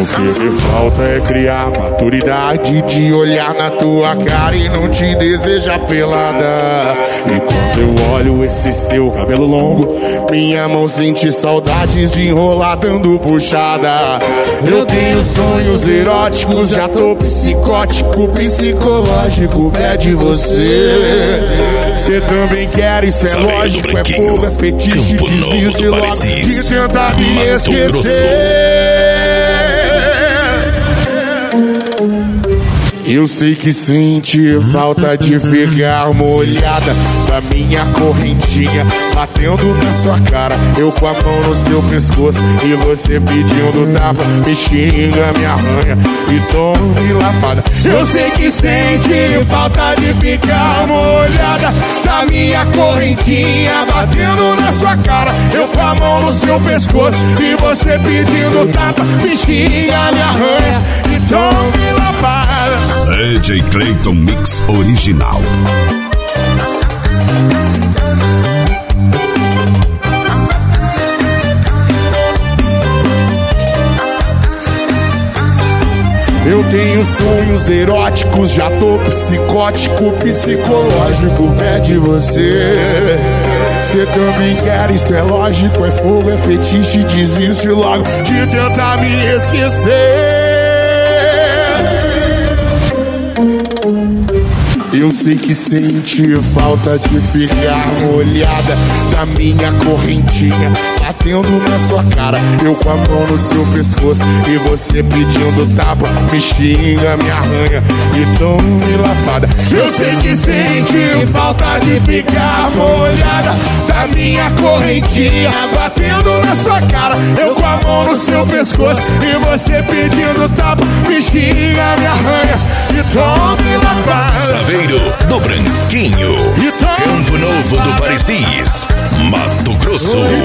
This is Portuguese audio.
O que me falta é criar maturidade de olhar na tua cara e não te desejar pelada. E quando eu olho esse seu cabelo longo, minha mão sente saudades de enrolar dando puxada. Eu tenho sonhos eróticos, já tô psicótico, psicológico, pede você. Cê também quer, isso é lógico, é fogo, é fetiche, desiste logo de tentar me esquecer. Eu sei que sente falta de ficar molhada da minha correntinha batendo na sua cara, eu com a mão no seu pescoço e você pedindo tapa, me xinga, me arranha e tome lapada. Eu sei que sente falta de ficar molhada da minha correntinha batendo na sua cara, eu com a mão no seu pescoço e você pedindo tapa, me xinga, me arranha e tome lapada. DJ Clayton Mix Original. Eu tenho sonhos eróticos, já tô psicótico, psicológico, pede você. Cê também quer, isso é lógico, é fogo, é fetiche, desiste logo de tentar me esquecer. Eu sei que sente falta de ficar molhada da minha correntinha batendo na sua cara, eu com a mão no seu pescoço e você pedindo tapa, me xinga, me arranha e tome lapada. Eu sei que sente falta de ficar molhada da minha correntinha batendo na sua cara, eu com a mão no seu pescoço e você pedindo tapa, me xinga, me arranha e tome lapada. Saveiro do Branquinho, Campo Novo do Parecis, Mato Grosso.